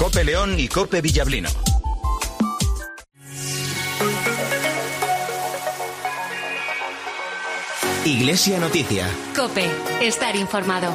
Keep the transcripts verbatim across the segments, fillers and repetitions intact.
COPE León y COPE Villablino. Iglesia Noticia. COPE, estar informado.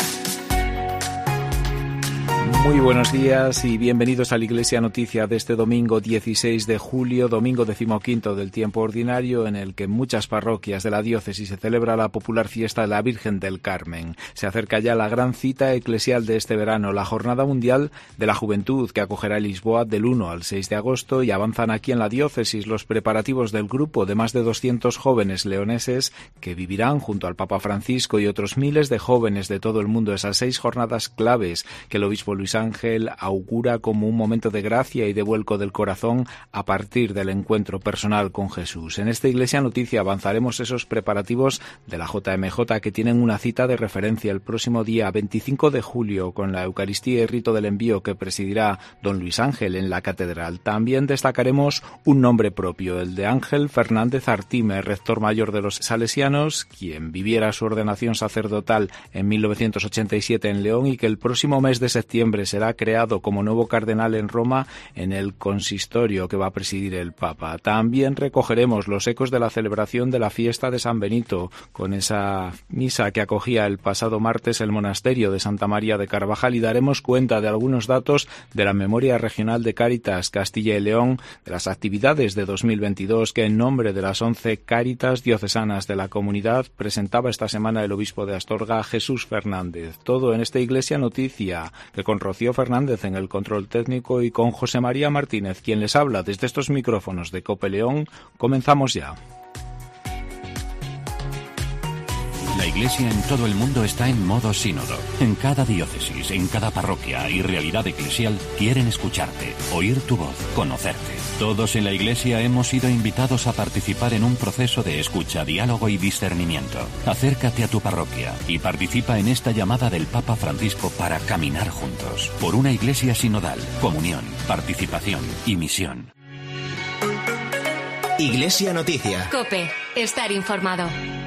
Muy buenos días y bienvenidos a la Iglesia Noticia de este domingo dieciséis de julio, domingo decimoquinto del tiempo ordinario, en el que en muchas parroquias de la diócesis se celebra la popular fiesta de la Virgen del Carmen. Se acerca ya la gran cita eclesial de este verano, la Jornada Mundial de la Juventud, que acogerá en Lisboa del uno al seis de agosto, y avanzan aquí en la diócesis los preparativos del grupo de más de doscientos jóvenes leoneses que vivirán junto al Papa Francisco y otros miles de jóvenes de todo el mundo esas seis jornadas claves que el obispo Luis Ángel augura como un momento de gracia y de vuelco del corazón a partir del encuentro personal con Jesús. En esta Iglesia Noticia avanzaremos esos preparativos de la J M J, que tienen una cita de referencia el próximo día veinticinco de julio con la Eucaristía y Rito del Envío que presidirá don Luis Ángel en la Catedral. También destacaremos un nombre propio, el de Ángel Fernández Artime, rector mayor de los salesianos, quien viviera su ordenación sacerdotal en mil novecientos ochenta y siete en León y que el próximo mes de septiembre será creado como nuevo cardenal en Roma en el consistorio que va a presidir el Papa. También recogeremos los ecos de la celebración de la fiesta de San Benito, con esa misa que acogía el pasado martes el monasterio de Santa María de Carvajal, y daremos cuenta de algunos datos de la memoria regional de Cáritas Castilla y León, de las actividades de dos mil veintidós que en nombre de las once Cáritas diocesanas de la comunidad presentaba esta semana el obispo de Astorga, Jesús Fernández. Todo en esta Iglesia Noticia, que con Rocío Fernández en el control técnico y con José María Martínez, quien les habla desde estos micrófonos de COPE León, comenzamos ya. La Iglesia en todo el mundo está en modo sínodo. En cada diócesis, en cada parroquia y realidad eclesial quieren escucharte, oír tu voz, conocerte. Todos en la Iglesia hemos sido invitados a participar en un proceso de escucha, diálogo y discernimiento. Acércate a tu parroquia y participa en esta llamada del Papa Francisco para caminar juntos por una Iglesia sinodal, comunión, participación y misión. Iglesia Noticia. COPE, estar informado.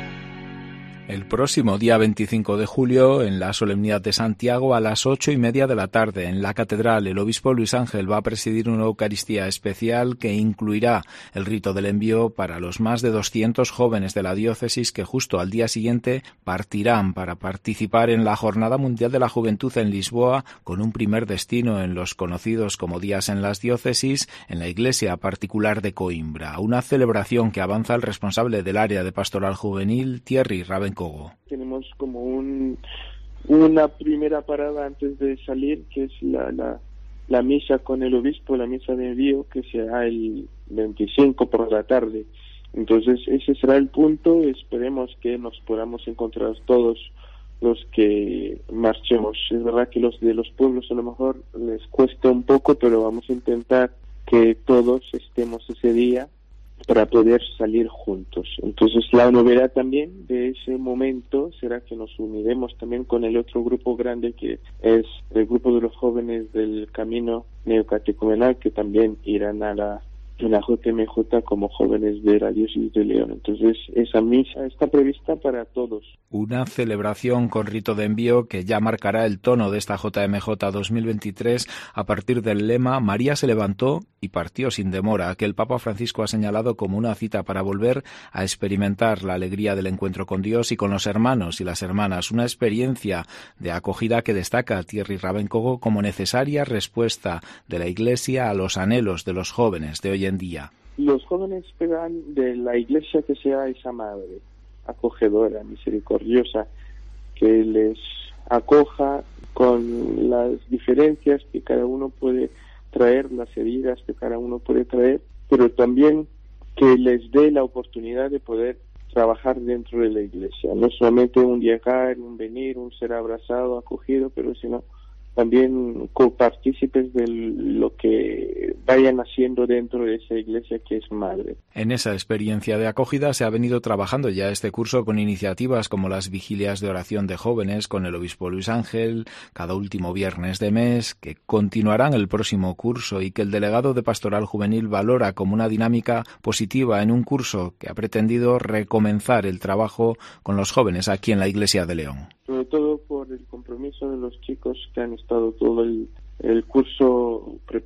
El próximo día veinticinco de julio, en la solemnidad de Santiago, a las ocho y media de la tarde, en la Catedral, el obispo Luis Ángel va a presidir una Eucaristía especial que incluirá el rito del envío para los más de doscientos jóvenes de la diócesis que justo al día siguiente partirán para participar en la Jornada Mundial de la Juventud en Lisboa, con un primer destino en los conocidos como días en las diócesis, en la iglesia particular de Coimbra. Una celebración que avanza el responsable del área de pastoral juvenil, Thierry Ravencogo. Tenemos como un, una primera parada antes de salir, que es la, la, la misa con el obispo, la misa de envío, que será el veinticinco por la tarde. Entonces ese será el punto. Esperemos que nos podamos encontrar todos los que marchemos. Es verdad que los de los pueblos a lo mejor les cuesta un poco, pero vamos a intentar que todos estemos ese día para poder salir juntos. Entonces la novedad también de ese momento será que nos uniremos también con el otro grupo grande, que es el grupo de los jóvenes del camino neocatecumenal, que también irán a la, a la J M J como jóvenes de la diócesis de León. Entonces esa misa está prevista para todos. Una celebración con rito de envío que ya marcará el tono de esta J M J dos mil veintitrés a partir del lema María se levantó y partió sin demora, que el Papa Francisco ha señalado como una cita para volver a experimentar la alegría del encuentro con Dios y con los hermanos y las hermanas, una experiencia de acogida que destaca Thierry Ravencogo como necesaria respuesta de la Iglesia a los anhelos de los jóvenes de hoy en día. Los jóvenes esperan de la Iglesia que sea esa madre acogedora, misericordiosa, que les acoja con las diferencias que cada uno puede traer, las heridas que cada uno puede traer, pero también que les dé la oportunidad de poder trabajar dentro de la Iglesia, no solamente un llegar, un venir, un ser abrazado, acogido, pero sino también copartícipes de lo que vayan haciendo dentro de esa iglesia que es madre. En esa experiencia de acogida se ha venido trabajando ya este curso con iniciativas como las vigilias de oración de jóvenes con el obispo Luis Ángel, cada último viernes de mes, que continuarán el próximo curso y que el delegado de Pastoral Juvenil valora como una dinámica positiva en un curso que ha pretendido recomenzar el trabajo con los jóvenes aquí en la Iglesia de León. Sobre todo por el compromiso de los chicos que han estado todo el, el curso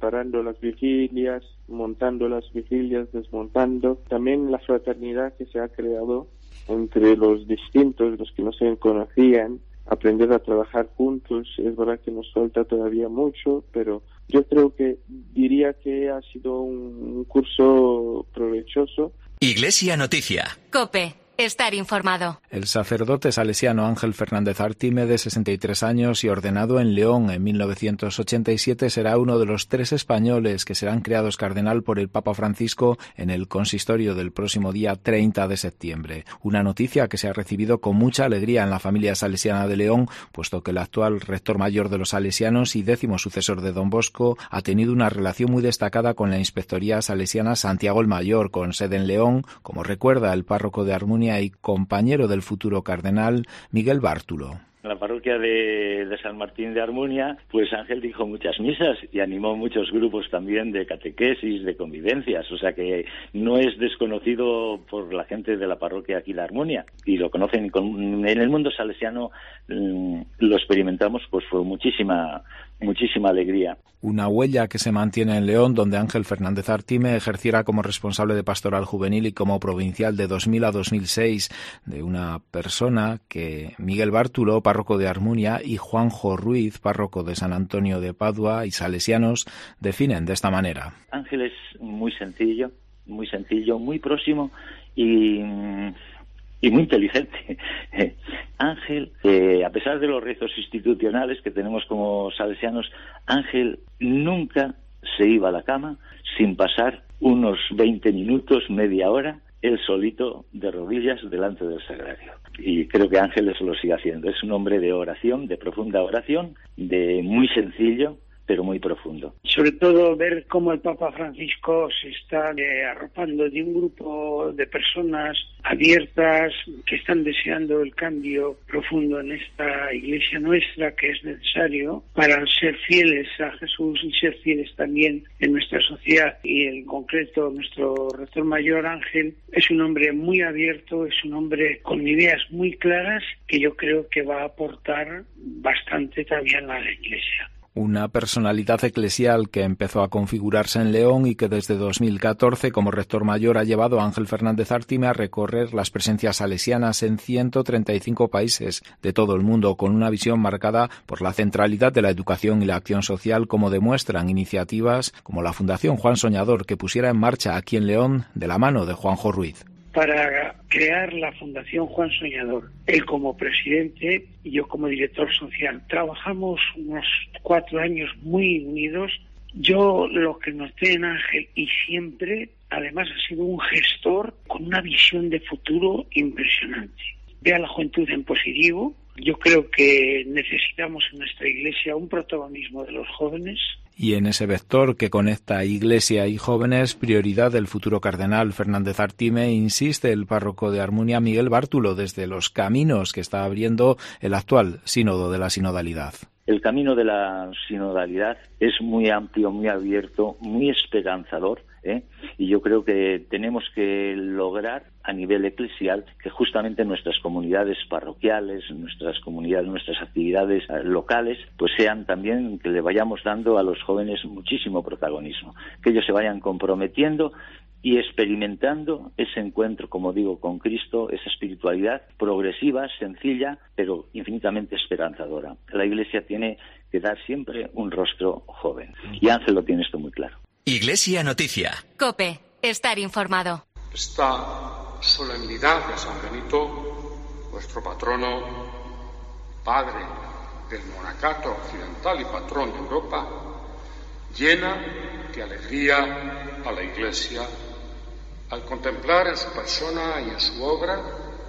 preparando las vigilias, montando las vigilias, desmontando. También la fraternidad que se ha creado entre los distintos, los que no se conocían, aprender a trabajar juntos. Es verdad que nos falta todavía mucho, pero yo creo que diría que ha sido un curso provechoso. Iglesia Noticia. COPE. Estar informado. El sacerdote salesiano Ángel Fernández Artime, de sesenta y tres años y ordenado en León en mil novecientos ochenta y siete, será uno de los tres españoles que serán creados cardenal por el Papa Francisco en el consistorio del próximo día treinta de septiembre. Una noticia que se ha recibido con mucha alegría en la familia salesiana de León, puesto que el actual rector mayor de los salesianos y décimo sucesor de Don Bosco ha tenido una relación muy destacada con la Inspectoría Salesiana Santiago el Mayor, con sede en León, como recuerda el párroco de Armunia y compañero del futuro cardenal Miguel Bártulo. En la parroquia de, de San Martín de Armunia, pues Ángel dijo muchas misas y animó muchos grupos también de catequesis, de convivencias, o sea que no es desconocido por la gente de la parroquia aquí de Armunia, y lo conocen. Con, en el mundo salesiano mmm, lo experimentamos pues con muchísima muchísima alegría. Una huella que se mantiene en León, donde Ángel Fernández Artime ejerciera como responsable de pastoral juvenil y como provincial de dos mil a dos mil seis, de una persona que Miguel Bártulo, párroco de Armunia, y Juanjo Ruiz, párroco de San Antonio de Padua, y salesianos, definen de esta manera. Ángel es muy sencillo, muy sencillo, muy próximo y... y muy inteligente. Ángel, eh, a pesar de los rezos institucionales que tenemos como salesianos, Ángel nunca se iba a la cama sin pasar unos veinte minutos, media hora, él solito de rodillas delante del sagrario. Y creo que Ángel eso lo sigue haciendo. Es un hombre de oración, de profunda oración, de muy sencillo, pero muy profundo. Sobre todo ver cómo el Papa Francisco se está eh, arropando de un grupo de personas abiertas que están deseando el cambio profundo en esta iglesia nuestra, que es necesario para ser fieles a Jesús y ser fieles también en nuestra sociedad. Y en concreto nuestro rector mayor Ángel es un hombre muy abierto, es un hombre con ideas muy claras que yo creo que va a aportar bastante también a la iglesia. Una personalidad eclesial que empezó a configurarse en León y que desde dos mil catorce como rector mayor ha llevado a Ángel Fernández Artime a recorrer las presencias salesianas en ciento treinta y cinco países de todo el mundo, con una visión marcada por la centralidad de la educación y la acción social, como demuestran iniciativas como la Fundación Juan Soñador, que pusiera en marcha aquí en León de la mano de Juanjo Ruiz. Para crear la Fundación Juan Soñador, él como presidente y yo como director social, trabajamos unos cuatro años muy unidos. Yo lo que noté en Ángel, y siempre, además, ha sido un gestor con una visión de futuro impresionante. Ve a la juventud en positivo. Yo creo que necesitamos en nuestra iglesia un protagonismo de los jóvenes. Y en ese vector que conecta iglesia y jóvenes, prioridad del futuro cardenal Fernández Artime, insiste el párroco de Armunia Miguel Bártulo desde los caminos que está abriendo el actual sínodo de la sinodalidad. El camino de la sinodalidad es muy amplio, muy abierto, muy esperanzador, ¿eh? Y yo creo que tenemos que lograr a nivel eclesial que justamente nuestras comunidades parroquiales, nuestras comunidades, nuestras actividades locales, pues sean también, que le vayamos dando a los jóvenes muchísimo protagonismo, que ellos se vayan comprometiendo y experimentando ese encuentro, como digo, con Cristo, esa espiritualidad progresiva, sencilla, pero infinitamente esperanzadora. La Iglesia tiene que dar siempre un rostro joven. Y Ángel lo tiene esto muy claro. Iglesia Noticia. COPE. Estar informado. Esta solemnidad de San Benito, nuestro patrono, padre del monacato occidental y patrón de Europa, llena de alegría a la Iglesia al contemplar en su persona y en su obra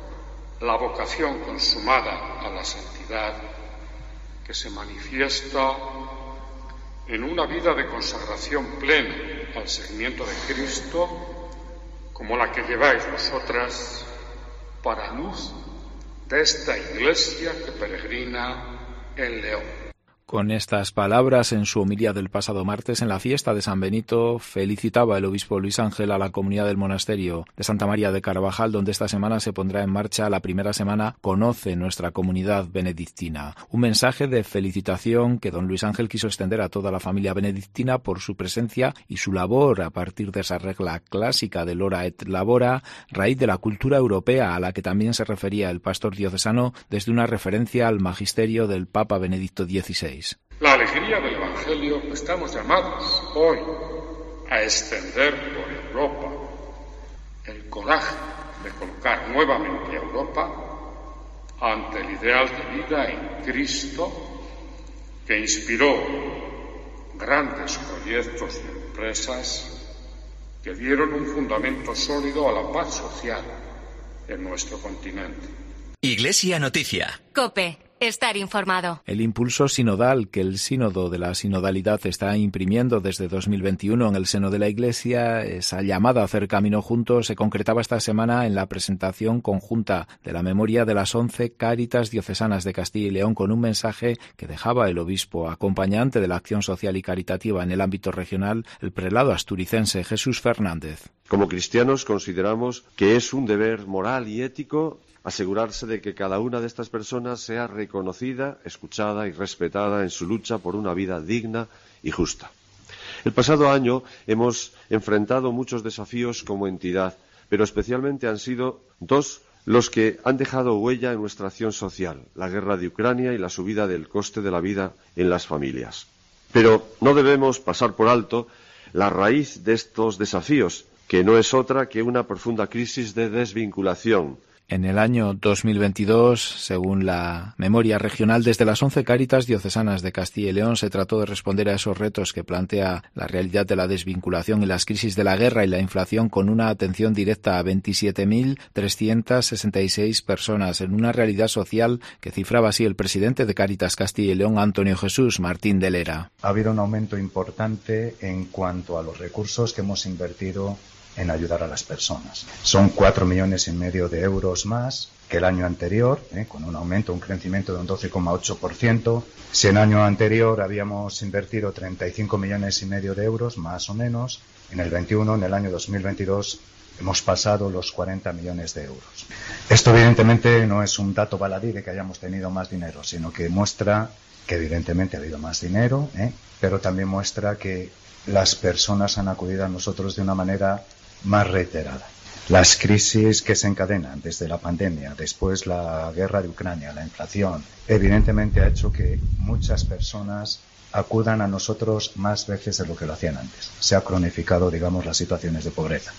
la vocación consumada a la santidad que se manifiesta en una vida de consagración plena al seguimiento de Cristo, como la que lleváis vosotras, para luz de esta Iglesia que peregrina en León. Con estas palabras, en su homilía del pasado martes en la fiesta de San Benito, felicitaba el obispo Luis Ángel a la comunidad del monasterio de Santa María de Carvajal, donde esta semana se pondrá en marcha la primera semana Conoce nuestra comunidad benedictina. Un mensaje de felicitación que don Luis Ángel quiso extender a toda la familia benedictina por su presencia y su labor a partir de esa regla clásica del ora et labora, raíz de la cultura europea a la que también se refería el pastor diocesano desde una referencia al magisterio del Papa Benedicto dieciséis. La alegría del Evangelio, estamos llamados hoy a extender por Europa el coraje de colocar nuevamente a Europa ante el ideal de vida en Cristo que inspiró grandes proyectos y empresas que dieron un fundamento sólido a la paz social en nuestro continente. Iglesia Noticia. COPE. Estar informado. El impulso sinodal que el Sínodo de la Sinodalidad está imprimiendo desde dos mil veintiuno en el seno de la Iglesia, esa llamada a hacer camino juntos, se concretaba esta semana en la presentación conjunta de la memoria de las once Cáritas diocesanas de Castilla y León, con un mensaje que dejaba el obispo acompañante de la acción social y caritativa en el ámbito regional, el prelado asturicense Jesús Fernández. Como cristianos consideramos que es un deber moral y ético asegurarse de que cada una de estas personas sea reconocida, escuchada y respetada en su lucha por una vida digna y justa. El pasado año hemos enfrentado muchos desafíos como entidad, pero especialmente han sido dos los que han dejado huella en nuestra acción social: la guerra de Ucrania y la subida del coste de la vida en las familias. Pero no debemos pasar por alto la raíz de estos desafíos, que no es otra que una profunda crisis de desvinculación. En el año dos mil veintidós, según la memoria regional, desde las once Cáritas diocesanas de Castilla y León se trató de responder a esos retos que plantea la realidad de la desvinculación y las crisis de la guerra y la inflación, con una atención directa a veintisiete mil trescientas sesenta y seis personas, en una realidad social que cifraba así el presidente de Cáritas Castilla y León, Antonio Jesús Martín de Lera. Ha habido un aumento importante en cuanto a los recursos que hemos invertido en ayudar a las personas. Son cuatro millones y medio de euros más que el año anterior, eh, con un aumento, un crecimiento de un doce coma ocho por ciento. Si el año anterior habíamos invertido treinta y cinco millones y medio de euros, más o menos, en el veintiuno, en el año dos mil veintidós, hemos pasado los cuarenta millones de euros. Esto evidentemente no es un dato baladí de que hayamos tenido más dinero, sino que muestra que evidentemente ha habido más dinero, eh, pero también muestra que las personas han acudido a nosotros de una manera más reiterada. Las crisis que se encadenan desde la pandemia, después la guerra de Ucrania, la inflación, evidentemente ha hecho que muchas personas acudan a nosotros más veces de lo que lo hacían antes. Se ha cronificado, digamos, las situaciones de pobreza.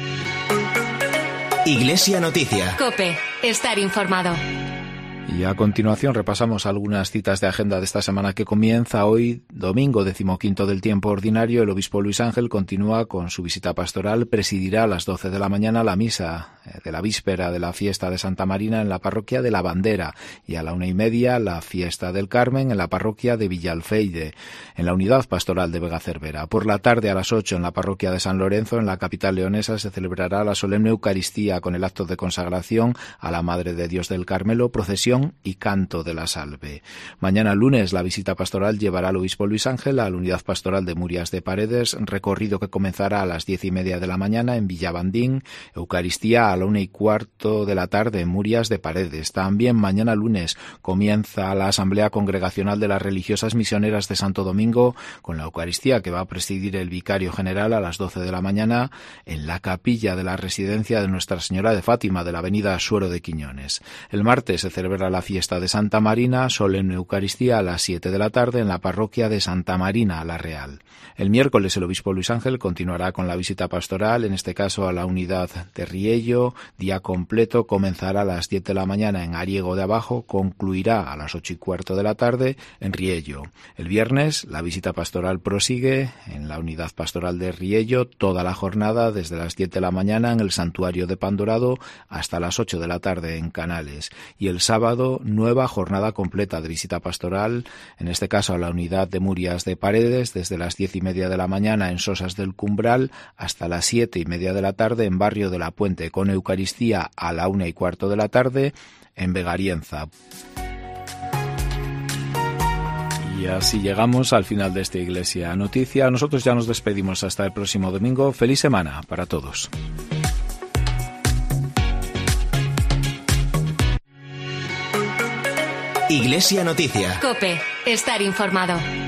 Iglesia Noticia. COPE. Estar informado. Y a continuación repasamos algunas citas de agenda de esta semana que comienza hoy, domingo decimoquinto del tiempo ordinario. El obispo Luis Ángel continúa con su visita pastoral, presidirá a las doce de la mañana la misa de la víspera de la fiesta de Santa Marina en la parroquia de la Bandera y a la una y media la fiesta del Carmen en la parroquia de Villalfeide, en la unidad pastoral de Vega Cervera. Por la tarde a las ocho en la parroquia de San Lorenzo, en la capital leonesa, se celebrará la solemne Eucaristía con el acto de consagración a la Madre de Dios del Carmelo, procesión y canto de la salve. Mañana lunes la visita pastoral llevará al obispo Luis Ángel a la unidad pastoral de Murias de Paredes, recorrido que comenzará a las diez y media de la mañana en Villavandín, Eucaristía a la una y cuarto de la tarde en Murias de Paredes. También mañana lunes comienza la Asamblea Congregacional de las Religiosas Misioneras de Santo Domingo, con la Eucaristía que va a presidir el vicario general a las doce de la mañana en la capilla de la residencia de Nuestra Señora de Fátima de la avenida Suero de Quiñones. El martes se celebra la fiesta de Santa Marina, solemne Eucaristía a las siete de la tarde en la parroquia de Santa Marina, la Real. El miércoles el obispo Luis Ángel continuará con la visita pastoral, en este caso a la unidad de Riello. Día completo, comenzará a las diez de la mañana en Ariego de Abajo, concluirá a las ocho y cuarto de la tarde en Riello. El viernes la visita pastoral prosigue en la unidad pastoral de Riello toda la jornada, desde las diez de la mañana en el santuario de Pandorado hasta las ocho de la tarde en Canales. Y el sábado, nueva jornada completa de visita pastoral, en este caso a la unidad de Murias de Paredes, desde las diez y media de la mañana en Sosas del Cumbral hasta las siete y media de la tarde en Barrio de la Puente, con Eucaristía a la una y cuarto de la tarde en Vegarienza. Y Y así llegamos al final de esta Iglesia Noticia. Nosotros ya nos despedimos hasta el próximo domingo. Feliz semana para todos. Iglesia Noticia. COPE. Estar informado.